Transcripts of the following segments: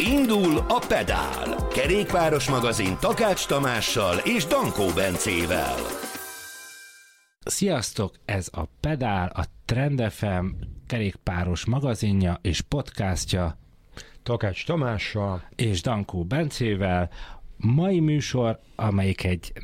Indul a Pedál! Kerékpáros magazin Takács Tamással és Dankó Bencével. Sziasztok! Ez a Pedál, a Trend FM kerékpáros magazinja és podcastja Takács Tamással és Dankó Bencével. Mai műsor, amelyik egy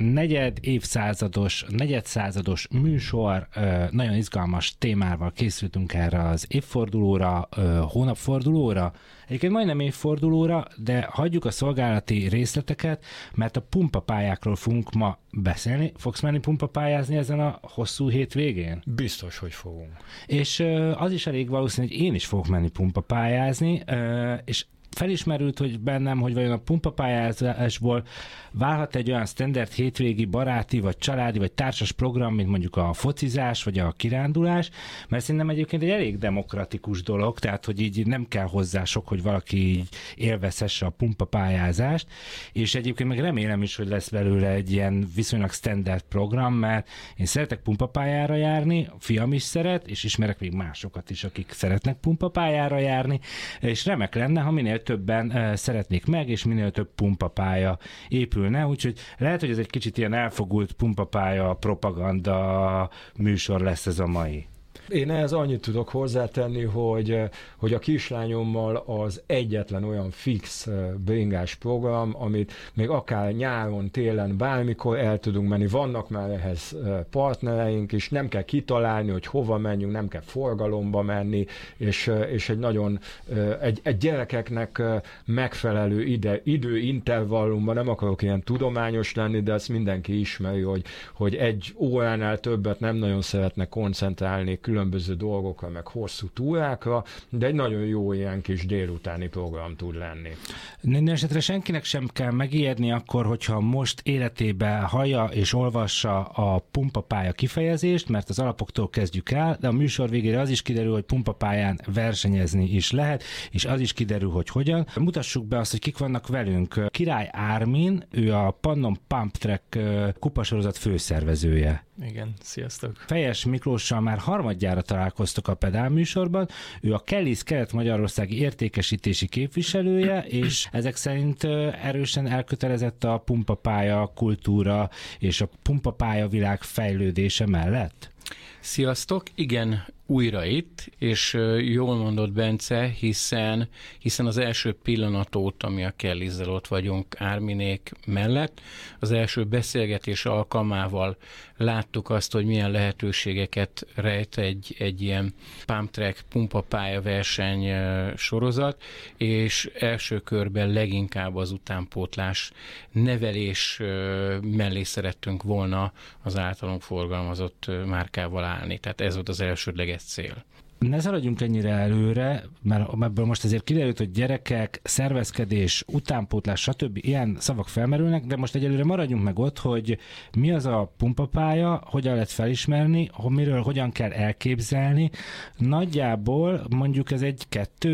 negyedszázados műsor, nagyon izgalmas témával készültünk erre az évfordulóra, hónapfordulóra, egyébként majdnem évfordulóra, de hagyjuk a szolgálati részleteket, mert a pumpapályákról fogunk ma beszélni. Fogsz menni pumpapályázni ezen a hosszú hétvégén? Biztos, hogy fogunk. És az is elég valószínű, hogy én is fogok menni pumpapályázni, és felismerült, hogy bennem, hogy vajon a pumpapályázásból válhat egy olyan standard hétvégi baráti, vagy családi, vagy társas program, mint mondjuk a focizás, vagy a kirándulás, mert szerintem egyébként egy elég demokratikus dolog, tehát, hogy így nem kell hozzá sok, hogy valaki így élvezhesse a pumpapályázást, és egyébként meg remélem is, hogy lesz belőle egy ilyen viszonylag standard program, mert én szeretek pumpapályára járni, a fiam is szeret, és ismerek még másokat is, akik szeretnek pumpapályára járni, és remek lenne, ha minél többen szeretnék meg, és minél több pumpapálya épülne, úgyhogy lehet, hogy ez egy kicsit ilyen elfogult pumpapálya propaganda műsor lesz ez a mai. Én ehhez annyit tudok hozzátenni, hogy a kislányommal az egyetlen olyan fix bringás program, amit még akár nyáron, télen, bármikor el tudunk menni. Vannak már ehhez partnereink is, nem kell kitalálni, hogy hova menjünk, nem kell forgalomba menni, és egy nagyon, egy gyerekeknek megfelelő időintervallumban, nem akarok ilyen tudományos lenni, de ezt mindenki ismeri, hogy egy óránál többet nem nagyon szeretne koncentrálni különböző dolgokra, meg hosszú túrákra, de egy nagyon jó ilyen kis délutáni program tud lenni. Minden esetre senkinek sem kell megijedni akkor, hogyha most életében hallja és olvassa a pumpapálya kifejezést, mert az alapoktól kezdjük el, de a műsor végére az is kiderül, hogy pumpapályán versenyezni is lehet, és az is kiderül, hogy hogyan. Mutassuk be azt, hogy kik vannak velünk. Király Ármin, ő a Pannon Pump Track kupasorozat főszervezője. Igen, sziasztok! Fejes Miklóssal már harmadjára találkoztok a Pedál műsorban. Ő a Kelly's kelet-magyarországi értékesítési képviselője, és ezek szerint erősen elkötelezett a pumpapálya kultúra és a pumpapálya világ fejlődése mellett. Sziasztok! Igen, újra itt, és jól mondott Bence, hiszen az első pillanat óta, mi a Kellyzzel ott vagyunk Árminék mellett, az első beszélgetés alkalmával láttuk azt, hogy milyen lehetőségeket rejt egy ilyen pump track, pumpapálya verseny sorozat, és első körben leginkább az utánpótlás nevelés mellé szerettünk volna az általunk forgalmazott márkával állni. Tehát ez volt az elsődleges cél. Ne szaladjunk ennyire előre, mert ebből most azért kiderült, hogy gyerekek, szervezkedés, utánpótlás, stb. Ilyen szavak felmerülnek, de most egyelőre maradjunk meg ott, hogy mi az a pumpapálya, hogyan lehet felismerni, miről hogyan kell elképzelni. Nagyjából mondjuk ez egy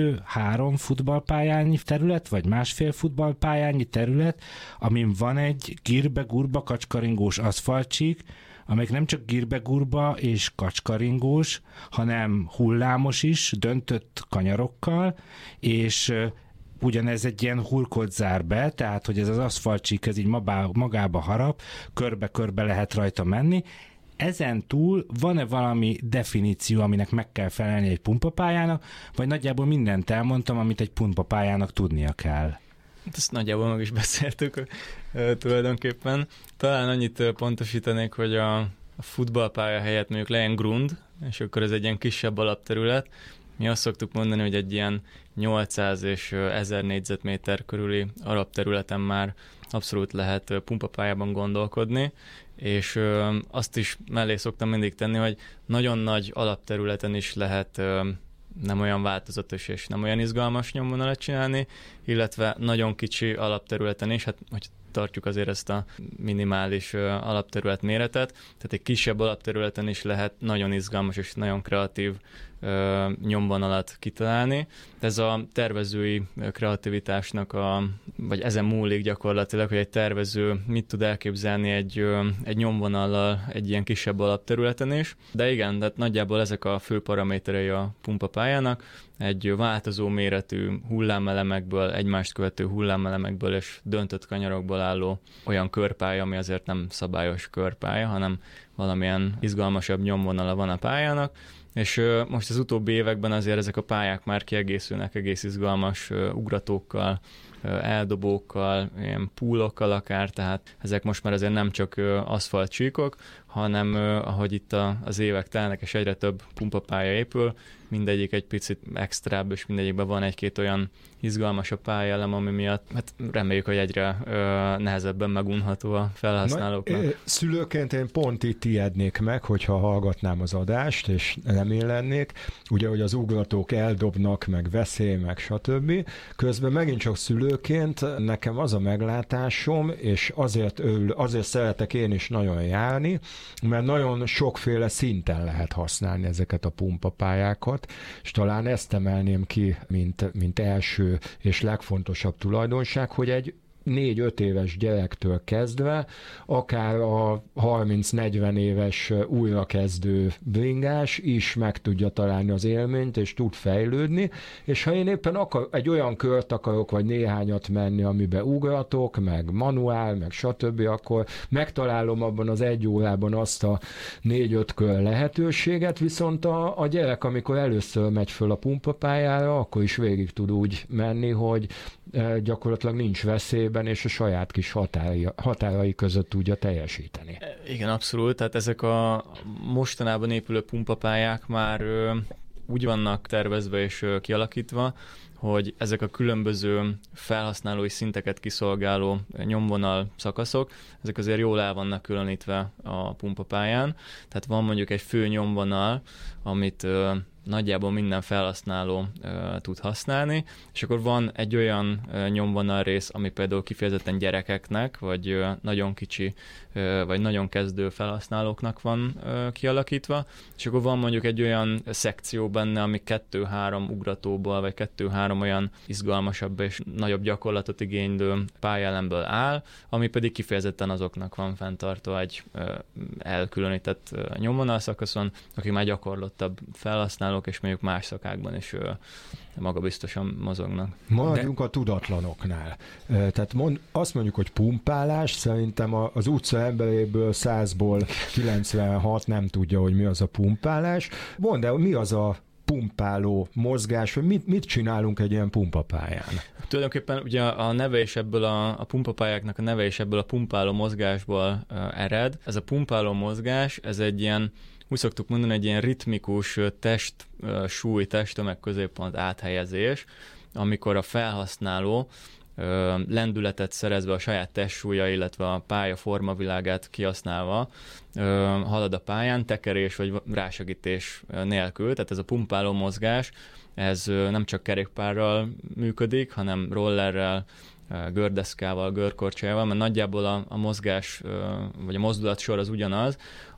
2-3 futballpályányi terület, vagy másfél futballpályányi terület, amin van egy gírbe-gurba kacskaringós aszfaltcsík, amelyik nem csak gírbe-gurba és kacskaringós, hanem hullámos is, döntött kanyarokkal, és ugyanez egy ilyen hurkot zár be, tehát hogy ez az aszfaltcsík, ez így magába harap, körbe-körbe lehet rajta menni. Ezen túl van-e valami definíció, aminek meg kell felelni egy pumpapályának, vagy nagyjából mindent elmondtam, amit egy pumpapályának tudnia kell? Ezt nagyjából meg is beszéltük tulajdonképpen. Talán annyit pontosítanék, hogy a futballpálya helyett mondjuk legyen grund, és akkor ez egy ilyen kisebb alapterület. Mi azt szoktuk mondani, hogy egy ilyen 800 és 1000 négyzetméter körüli alapterületen már abszolút lehet pumpapályában gondolkodni, és azt is mellé szoktam mindig tenni, hogy nagyon nagy alapterületen is lehet nem olyan változatos és nem olyan izgalmas nyomvonalat csinálni, illetve nagyon kicsi alapterületen is, hát hogy tartjuk azért ezt a minimális alapterület méretet, tehát egy kisebb alapterületen is lehet nagyon izgalmas és nagyon kreatív nyomvonalat kitalálni. Ez a tervezői kreativitásnak vagy ezen múlik gyakorlatilag, hogy egy tervező mit tud elképzelni egy nyomvonallal egy ilyen kisebb alapterületen is. De igen, tehát nagyjából ezek a fő paraméterei a pumpapályának. Egy változó méretű hullámelemekből, egymást követő hullámelemekből és döntött kanyarokból álló olyan körpálya, ami azért nem szabályos körpálya, hanem valamilyen izgalmasabb nyomvonala van a pályának. És most az utóbbi években azért ezek a pályák már kiegészülnek egész izgalmas ugratókkal, eldobókkal, ilyen púlokkal akár, tehát ezek most már azért nem csak aszfaltcsíkok, hanem ahogy itt az évek telnek, és egyre több pumpapálya épül, mindegyik egy picit extrább, és mindegyikben van egy-két olyan izgalmasabb pályaelem, ami miatt hát reméljük, hogy egyre nehezebben megunható a felhasználóknak. Szülőként én pont itt ijednék meg, hogyha hallgatnám az adást, és nem én lennék. Ugye, hogy az ugratók eldobnak, meg veszély, meg stb. Közben megint csak szülőként nekem az a meglátásom, és azért szeretek én is nagyon járni, mert nagyon sokféle szinten lehet használni ezeket a pumpapályákat, és talán ezt emelném ki, mint első és legfontosabb tulajdonság, hogy egy 4-5 éves gyerektől kezdve, akár a 30-40 éves újrakezdő bringás is meg tudja találni az élményt, és tud fejlődni, és ha én éppen egy olyan kört akarok, vagy néhányat menni, amiben ugratok, meg manuál, meg stb., akkor megtalálom abban az 1 órában azt a 4-5 kör lehetőséget, viszont a gyerek, amikor először megy föl a pumpapályára, akkor is végig tud úgy menni, hogy gyakorlatilag nincs veszélyben, és a saját kis határai között tudja teljesíteni. Igen, abszolút. Tehát ezek a mostanában épülő pumpapályák már úgy vannak tervezve és kialakítva, hogy ezek a különböző felhasználói szinteket kiszolgáló nyomvonal szakaszok, ezek azért jól el vannak különítve a pumpapályán. Tehát van mondjuk egy fő nyomvonal, amit nagyjából minden felhasználó tud használni, és akkor van egy olyan nyomvonal rész, ami például kifejezetten gyerekeknek, vagy nagyon kicsi, vagy nagyon kezdő felhasználóknak van kialakítva, és akkor van mondjuk egy olyan szekció benne, ami 2-3 ugratóból, vagy 2-3 olyan izgalmasabb és nagyobb gyakorlatot igénylő pályelemből áll, ami pedig kifejezetten azoknak van fenntartva egy elkülönített nyomvonal szakaszon, akik már gyakorlottabb felhasználók, és mondjuk más szakákban is magabiztosan mozognak. Maradjunk a tudatlanoknál. Tehát azt mondjuk, hogy pumpálás, szerintem az utca emberéből 100-ból 96 nem tudja, hogy mi az a pumpálás. Mondd el, mi az a pumpáló mozgás, vagy mit csinálunk egy ilyen pumpapályán? Tulajdonképpen ugye a neve is ebből a pumpapályáknak a neve is ebből a pumpáló mozgásból ered. Ez a pumpáló mozgás, ez egy ilyen, úgy szoktuk mondani, egy ilyen ritmikus test-tömeg középpont áthelyezés, amikor a felhasználó lendületet szerezve a saját testsúlya, illetve a pálya formavilágát kihasználva halad a pályán, tekerés vagy rásegítés nélkül. Tehát ez a pumpáló mozgás, ez nem csak kerékpárral működik, hanem rollerrel, gördeszkával, görkorcsájával, mert nagyjából a mozgás, vagy a mozdulatsor az ugyanaz.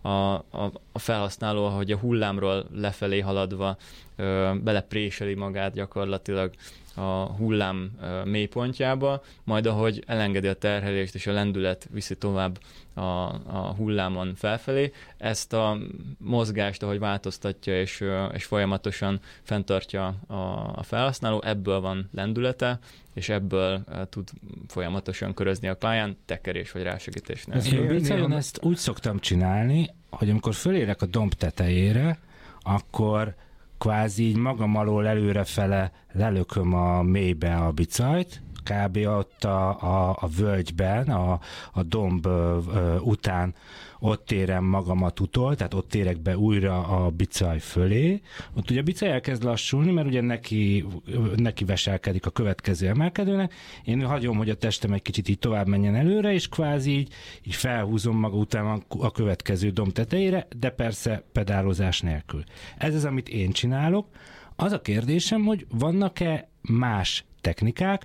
A felhasználó, ahogy a hullámról lefelé haladva belepréseli magát gyakorlatilag a hullám mélypontjába, majd ahogy elengedi a terhelést és a lendület viszi tovább a hullámon felfelé, ezt a mozgást, ahogy változtatja és folyamatosan fenntartja a felhasználó, ebből van lendülete, és ebből tud folyamatosan körözni a pályán, tekerés vagy rásegítésnél. Én bicajón ezt úgy szoktam csinálni, hogy amikor fölérek a domb tetejére, akkor kvázi így magam alól előrefele lelököm a mélybe a bicajt, kb. Ott a völgyben, a domb után ott érem magamat utol, tehát ott érek be újra a bicaj fölé. Ott ugye a bicaj elkezd lassulni, mert ugye neki veselkedik a következő emelkedőnek. Én hagyom, hogy a testem egy kicsit így tovább menjen előre, és kvázi így felhúzom maga után a következő domb tetejére, de persze pedálozás nélkül. Ez az, amit én csinálok. Az a kérdésem, hogy vannak-e más technikák,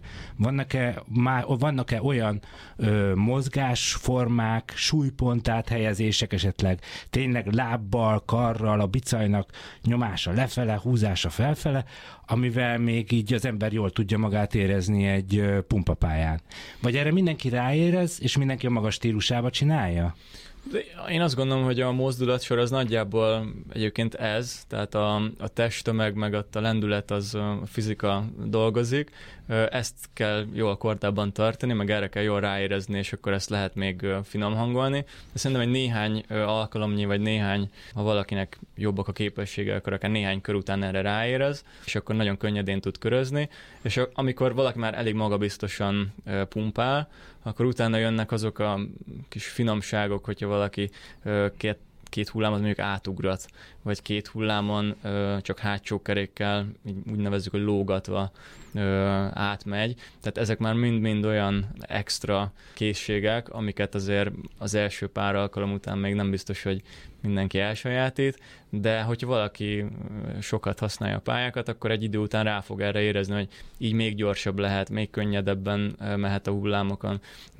vannak-e olyan mozgásformák, súlypontáthelyezések esetleg, tényleg lábbal, karral, a bicajnak nyomása lefele, húzása felfele, amivel még így az ember jól tudja magát érezni egy pumpapályán. Vagy erre mindenki ráérez, és mindenki a maga stílusába csinálja? Én azt gondolom, hogy a mozdulatsor az nagyjából egyébként ez, tehát a testtömeg meg a lendület az a fizika dolgozik, ezt kell jól kordában tartani, meg erre kell jól ráérezni, és akkor ezt lehet még finom hangolni. De szerintem egy néhány alkalomnyi, vagy ha valakinek jobbak a képessége, akkor akár néhány kör után erre ráérez, és akkor nagyon könnyedén tud körözni, és amikor valaki már elég magabiztosan pumpál, akkor utána jönnek azok a kis finomságok, hogyha valaki két hullámot mondjuk átugrat, vagy két hullámon csak hátsó kerékkel, úgy nevezzük, hogy lógatva átmegy. Tehát ezek már mind-mind olyan extra készségek, amiket azért az első pár alkalom után még nem biztos, hogy mindenki elsajátít, de hogyha valaki sokat használja a pályákat, akkor egy idő után rá fog erre érezni, hogy így még gyorsabb lehet, még könnyedebben mehet a hullámokon,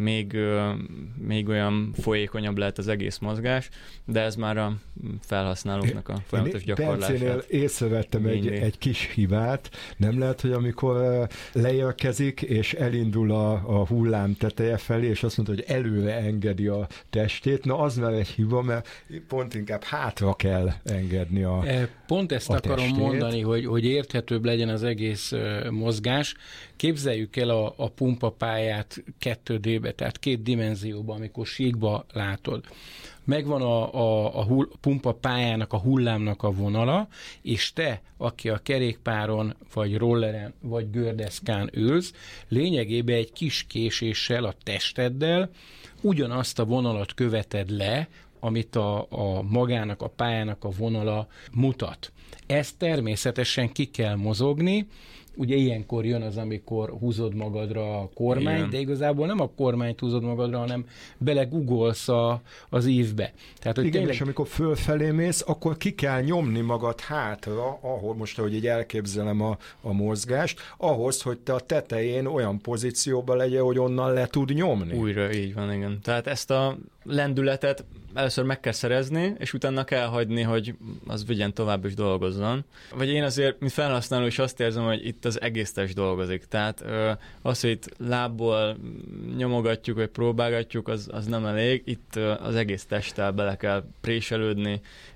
még olyan folyékonyabb lehet az egész mozgás, de ez már a felhasználóknak a folyamatos gyakorlását. Percénél észrevettem egy kis hibát. Nem lehet, hogy amikor leérkezik, és elindul a hullám teteje felé, és azt mondta, hogy előre engedi a testét, na az már egy hiba, mert pont inkább hátra kell engedni a Pont ezt akarom mondani, hogy érthetőbb legyen az egész mozgás. Képzeljük el a pumpapályát 2D-be, tehát 2 dimenzióban, amikor síkba látod. Megvan a pumpapályának, a hullámnak a vonala, és te, aki a kerékpáron, vagy rolleren, vagy gördeszkán ülsz, lényegében egy kis késéssel a testeddel ugyanazt a vonalat követed le, amit a magának, a pályának a vonala mutat. Ezt természetesen ki kell mozogni, ugye ilyenkor jön az, amikor húzod magadra a kormányt, igen, de igazából nem a kormányt húzod magadra, hanem belegugolsz az ívbe. Tehát, hogy igen, tényleg... és amikor fölfelé mész, akkor ki kell nyomni magad hátra, ahol most, ahogy így elképzelem a mozgást, ahhoz, hogy te a tetején olyan pozícióban legyen, hogy onnan le tud nyomni. Újra, így van, igen. Tehát ezt a lendületet először meg kell szerezni, és utána kell hagyni, hogy az vigyen tovább és dolgozzon. Vagy én azért, mint felhasználó is azt érzem, hogy itt az egész test dolgozik. Tehát az, hogy itt lábból nyomogatjuk, vagy próbálgatjuk, az nem elég. Itt az egész testtel bele kell préselődni,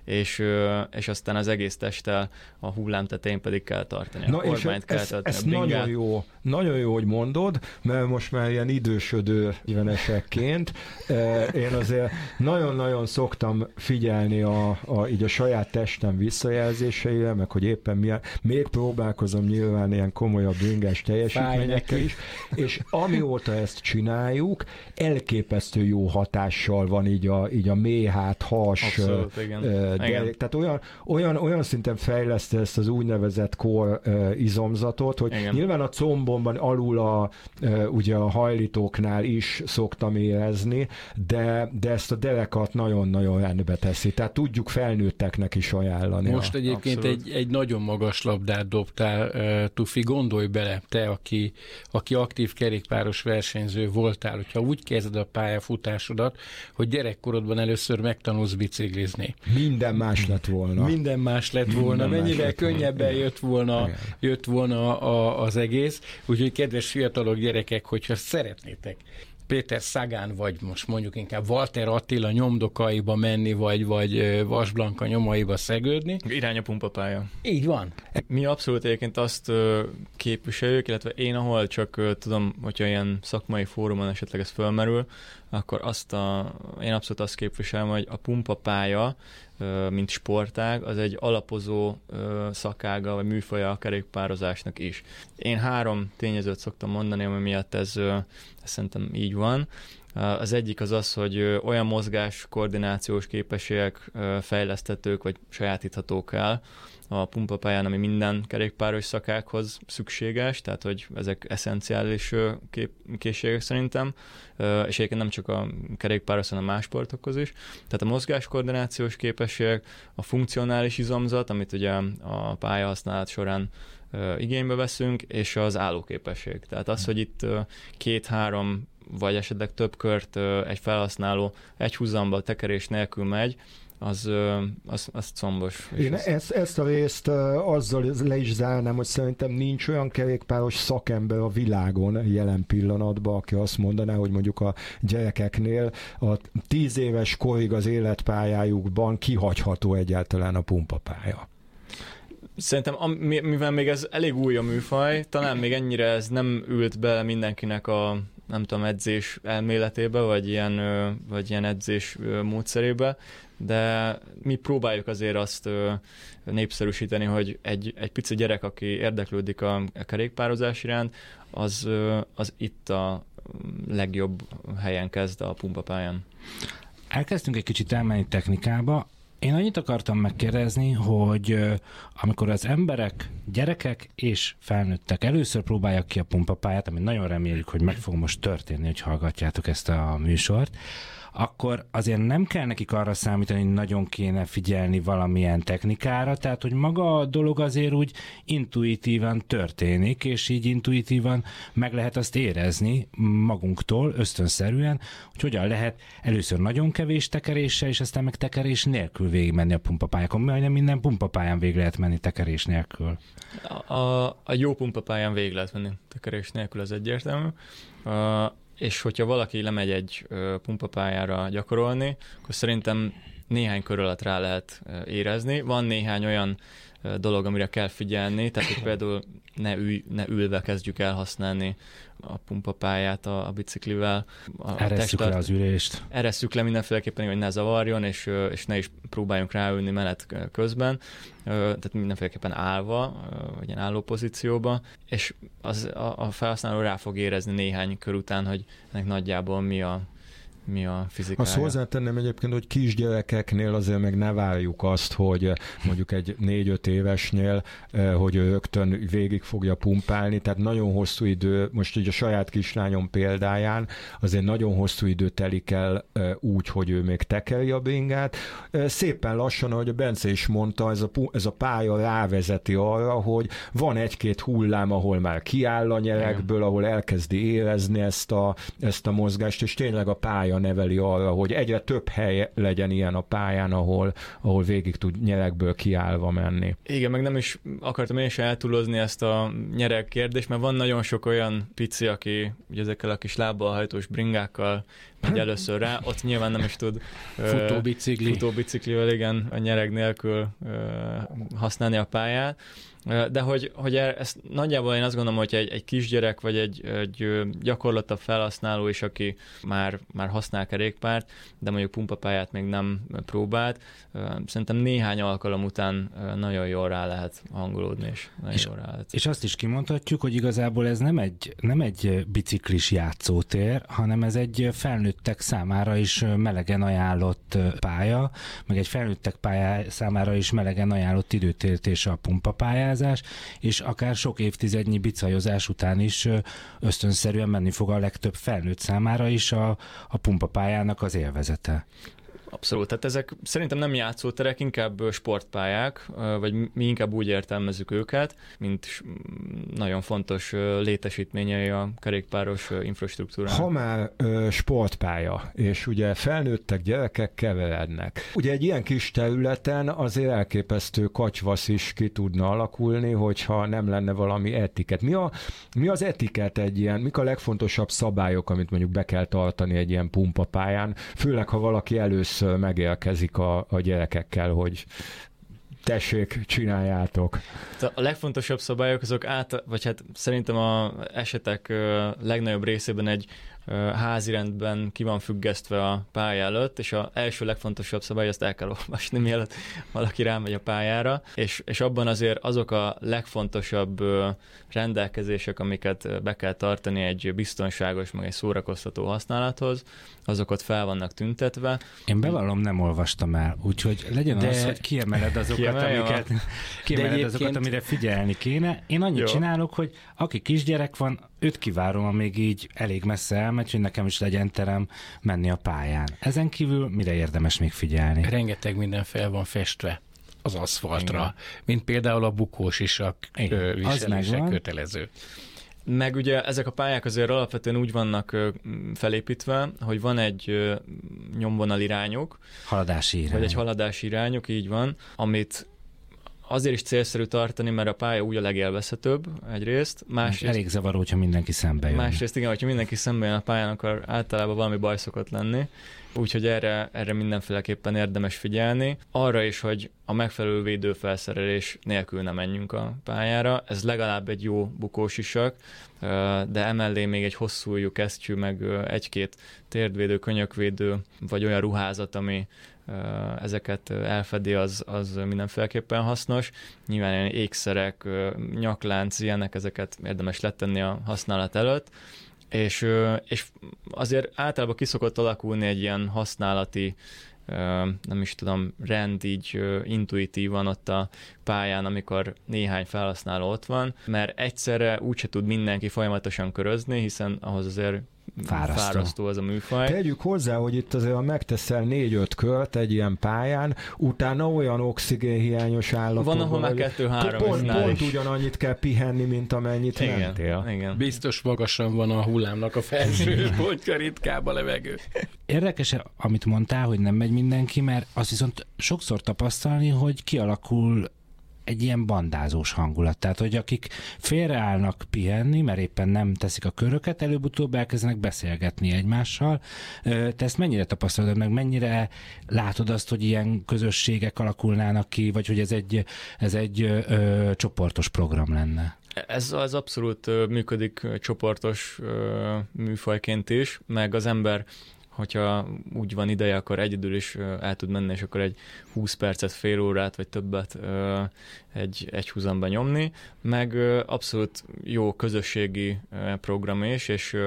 és aztán az egész testtel a hullám tetején pedig kell tartani. A kormányt kell tartani. Ez nagyon jó, hogy mondod, mert most már ilyen idősödő évenesekként én azért nagyon-nagyon szoktam figyelni így a saját testem visszajelzéseire, meg hogy éppen milyen, még próbálkozom nyilván ilyen komolyabb bringás teljesítményekkel is, és amióta ezt csináljuk, elképesztő jó hatással van így a méhát, has, abszolút, igen. Tehát olyan szinten fejleszte ezt az úgynevezett core izomzatot, hogy igen, nyilván a combomban alul ugye a hajlítóknál is szoktam érezni, de ezt a derekat nagyon-nagyon rendbe teszi. Tehát tudjuk felnőtteknek is ajánlani. Most egyébként egy nagyon magas labdát dobtál, Tufi, gondolj bele, te, aki aktív kerékpáros versenyző voltál, hogyha úgy kezded a pályafutásodat, hogy gyerekkorodban először megtanulsz biciklizni. Minden más lett volna. Mennyivel könnyebben jött volna az egész. Úgyhogy kedves fiatalok, gyerekek, hogyha szeretnétek Péter Sagan, vagy most mondjuk inkább Walter Attila nyomdokaiba menni, vagy Vas Blanka nyomaiba szegődni. Irány a pumpapálya. Így van. Mi abszolút egyébként azt képviseljük, illetve én, ahol csak tudom, hogyha ilyen szakmai fórumon esetleg ez fölmerül, akkor én abszolút azt képviselem, hogy a pumpapálya, mint sportág, az egy alapozó szakága, vagy műfaja a kerékpározásnak is. Én 3 tényezőt szoktam mondani, ami miatt ez szerintem így van. Az egyik az, hogy olyan mozgás, koordinációs képességek fejleszthetők, vagy sajátíthatók el a pumpapályán, ami minden kerékpáros szakákhoz szükséges, tehát hogy ezek eszenciális készségek szerintem, és egyébként nem csak a kerékpáros, hanem más sportokhoz is. Tehát a mozgáskoordinációs képességek, a funkcionális izomzat, amit ugye a pályahasználat során igénybe veszünk, és az állóképesség. Tehát az, hogy itt 2-3 vagy esetleg több kört egy felhasználó egy húzamba tekerés nélkül megy, az combos. Én ezt a részt azzal le is zárnám, hogy szerintem nincs olyan kerékpáros szakember a világon jelen pillanatban, aki azt mondaná, hogy mondjuk a gyerekeknél a 10 éves korig az életpályájukban kihagyható egyáltalán a pumpapálya. Szerintem, mivel még ez elég új a műfaj, talán még ennyire ez nem ült be mindenkinek a nem tudom, edzés elméletébe, vagy ilyen edzés módszerébe, de mi próbáljuk azért azt népszerűsíteni, hogy egy pici gyerek, aki érdeklődik a kerékpározás iránt, az itt a legjobb helyen kezd a pumpapályán. Elkezdtünk egy kicsit elmenni technikába. Én annyit akartam megkérdezni, hogy amikor az emberek, gyerekek és felnőttek először próbálják ki a pumpapályát, amit nagyon reméljük, hogy meg fog most történni, hogy hallgatjátok ezt a műsort, akkor azért nem kell nekik arra számítani, hogy nagyon kéne figyelni valamilyen technikára, tehát hogy maga a dolog azért úgy intuitívan történik, és így intuitívan meg lehet azt érezni magunktól, ösztönszerűen, hogy hogyan lehet először nagyon kevés tekeréssel, és aztán meg tekerés nélkül végigmenni a pumpapályákon. Majdnem minden pumpapályán végig lehet menni tekerés nélkül. A jó pumpapályán végig lehet menni tekerés nélkül, az egyértelmű. És hogyha valaki lemegy egy pumpapályára gyakorolni, akkor szerintem néhány kör alatt rá lehet érezni. Van néhány olyan dolog, amire kell figyelni, tehát hogy például ne ülve kezdjük el használni a pumpapályát a biciklivel. Eresszük le az ülést. Eresszük le mindenféleképpen, hogy ne zavarjon, és ne is próbáljunk ráülni menet közben, tehát mindenféleképpen állva, vagy ilyen álló pozícióba, és a felhasználó rá fog érezni néhány kör után, hogy ennek nagyjából mi a fizikája. Azt hozzátennem egyébként, hogy kisgyerekeknél azért meg ne várjuk azt, hogy mondjuk egy 4-5 évesnél, hogy ő rögtön végig fogja pumpálni, tehát nagyon hosszú idő, most így a saját kislányom példáján, azért nagyon hosszú idő telik el úgy, hogy ő még tekeri a bringát. Szépen lassan, ahogy a Bence is mondta, ez a pálya rávezeti arra, hogy van 1-2 hullám, ahol már kiáll a nyerekből, ahol elkezdi érezni ezt a mozgást, és tényleg a pálya neveli arra, hogy egyre több hely legyen ilyen a pályán, ahol végig tud nyerekből kiállva menni. Igen, meg nem is akartam én sem eltúlozni ezt a nyereg kérdést, mert van nagyon sok olyan pici, aki ugye ezekkel a kis lábbal hajtós bringákkal megy először rá, ott nyilván nem is tud futóbiciklivel, igen, a nyereg nélkül használni a pályát. De hogy ezt nagyjából én azt gondolom, hogy egy kisgyerek, vagy egy gyakorlatabb felhasználó is, aki már használ kerékpárt, de mondjuk pumpapályát még nem próbált, szerintem néhány alkalom után nagyon jól rá lehet hangolódni, és azt is kimondhatjuk, hogy igazából ez nem egy biciklis játszótér, hanem ez egy felnőttek számára is melegen ajánlott pálya, meg egy felnőttek számára is melegen ajánlott időtöltés a pumpapályázás, és akár sok évtizednyi bicajozás után is ösztönszerűen menni fog a legtöbb felnőtt számára is a pumpapályának az élvezete. Abszolút, tehát ezek szerintem nem játszóterek, inkább sportpályák, vagy mi inkább úgy értelmezzük őket, mint nagyon fontos létesítményei a kerékpáros infrastruktúrának. Ha már sportpálya, és ugye felnőttek, gyerekek keverednek. Ugye egy ilyen kis területen azért elképesztő katyvasz is ki tudna alakulni, hogyha nem lenne valami etiket. Mi az etiket egy ilyen, mik a legfontosabb szabályok, amit mondjuk be kell tartani egy ilyen pumpapályán, főleg ha valaki először megérkezik a gyerekekkel, hogy tessék, csináljátok. A legfontosabb szabályok azok vagy hát szerintem az esetek legnagyobb részében egy házirendben ki van függesztve a pálya előtt, és az első legfontosabb szabály, azt el kell olvasni, mielőtt valaki rámegy a pályára, és abban azért azok a legfontosabb rendelkezések, amiket be kell tartani egy biztonságos, meg egy szórakoztató használathoz, azok ott fel vannak tüntetve. Én bevallom, nem olvastam el, úgyhogy legyen az, hogy kiemeled azokat, amire figyelni kéne. Én annyit csinálok, hogy aki kisgyerek van, őt kivárom, amíg így elég messze elmegy, hogy nekem is legyen terem menni a pályán. Ezen kívül mire érdemes még figyelni? Rengeteg minden fel van festve. az aszfaltra, mint például a bukósisak viselése kötelező. Meg ugye ezek a pályák azért alapvetően úgy vannak felépítve, hogy van egy nyomvonalirányuk. Haladási irány. Vagy egy haladási irányuk, így van, amit azért is célszerű tartani, mert a pálya úgy a legélvezhetőbb egyrészt. Másrészt elég zavaró, hogyha mindenki szembe jön. Másrészt igen, hogyha mindenki szembe jön a pályán, akkor általában valami baj szokott lenni. Úgyhogy erre mindenféleképpen érdemes figyelni. Arra is, hogy a megfelelő védőfelszerelés nélkül ne menjünk a pályára. Ez legalább egy jó bukósisak, de emellé még egy hosszú ujjú kesztyű, meg egy-két térdvédő, könyökvédő, vagy olyan ruházat, ami ezeket elfedi, az mindenféleképpen hasznos. Nyilván ilyen ékszerek, nyaklánc, ilyenek, ezeket érdemes letenni a használat előtt. És azért általában ki szokott alakulni egy ilyen használati, nem is tudom, rend így intuitívan ott a pályán, amikor néhány felhasználó ott van, mert egyszerre úgyse tud mindenki folyamatosan körözni, hiszen ahhoz azért fárasztó az a műfaj. Tegyük hozzá, hogy itt azért megteszel 4-5 kört egy ilyen pályán, utána olyan oxigénhiányos állapotban. Van, ahol már 2-3 pont ugyanannyit kell pihenni, mint amennyit mentél. Igen. Biztos magasan van a hullámnak a felső pontja, ritkább a levegő. Érdekes, amit mondtál, hogy nem megy mindenki, mert azt viszont sokszor tapasztalni, hogy kialakul egy ilyen bandázós hangulat. Tehát, hogy akik félreállnak pihenni, mert éppen nem teszik a köröket, előbb-utóbb elkezdenek beszélgetni egymással. Te ezt mennyire tapasztalod meg, mennyire látod azt, hogy ilyen közösségek alakulnának ki, vagy hogy ez egy csoportos program lenne? Ez az abszolút működik csoportos műfajként is, meg az ember, hogyha úgy van ideje, akkor egyedül is el tud menni, és akkor egy 20 percet, fél órát, vagy többet egy húzamban nyomni, meg abszolút jó közösségi program is, és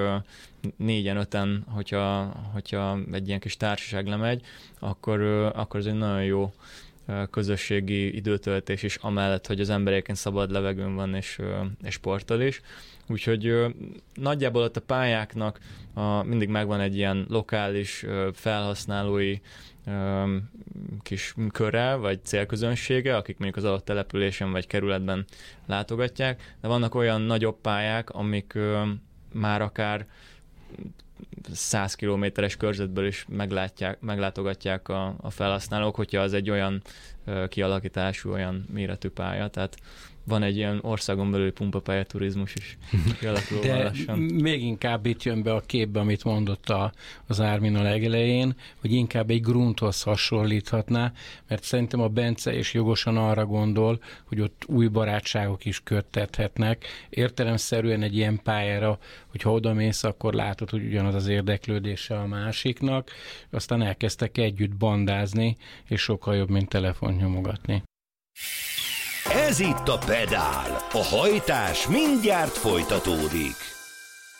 4-5-en, hogyha egy ilyen kis társaság lemegy, akkor ez egy nagyon jó közösségi időtöltés is, amellett, hogy az ember egyébként szabad levegőn van, és sportol is. Úgyhogy nagyjából ott a pályáknak mindig megvan egy ilyen lokális felhasználói kis köre, vagy célközönsége, akik mondjuk az adott településen vagy kerületben látogatják, de vannak olyan nagyobb pályák, amik már akár 100 kilométeres körzetből is meglátogatják a felhasználók, hogyha az egy olyan kialakítású, olyan méretű pálya, tehát van egy ilyen országon belüli pumpapálya-turizmus is kialakulóval lassan. Még inkább itt jön be a képbe, amit mondott az Ármin a legelején, hogy inkább egy grunthoz hasonlíthatná, mert szerintem a Bence és jogosan arra gondol, hogy ott új barátságok is köttethetnek. Értelemszerűen egy ilyen pályára, hogyha odamész, akkor látod, hogy ugyanaz az érdeklődése a másiknak, aztán elkezdtek együtt bandázni, és sokkal jobb, mint telefont nyomogatni. Ez itt a Pedál. A hajtás mindjárt folytatódik.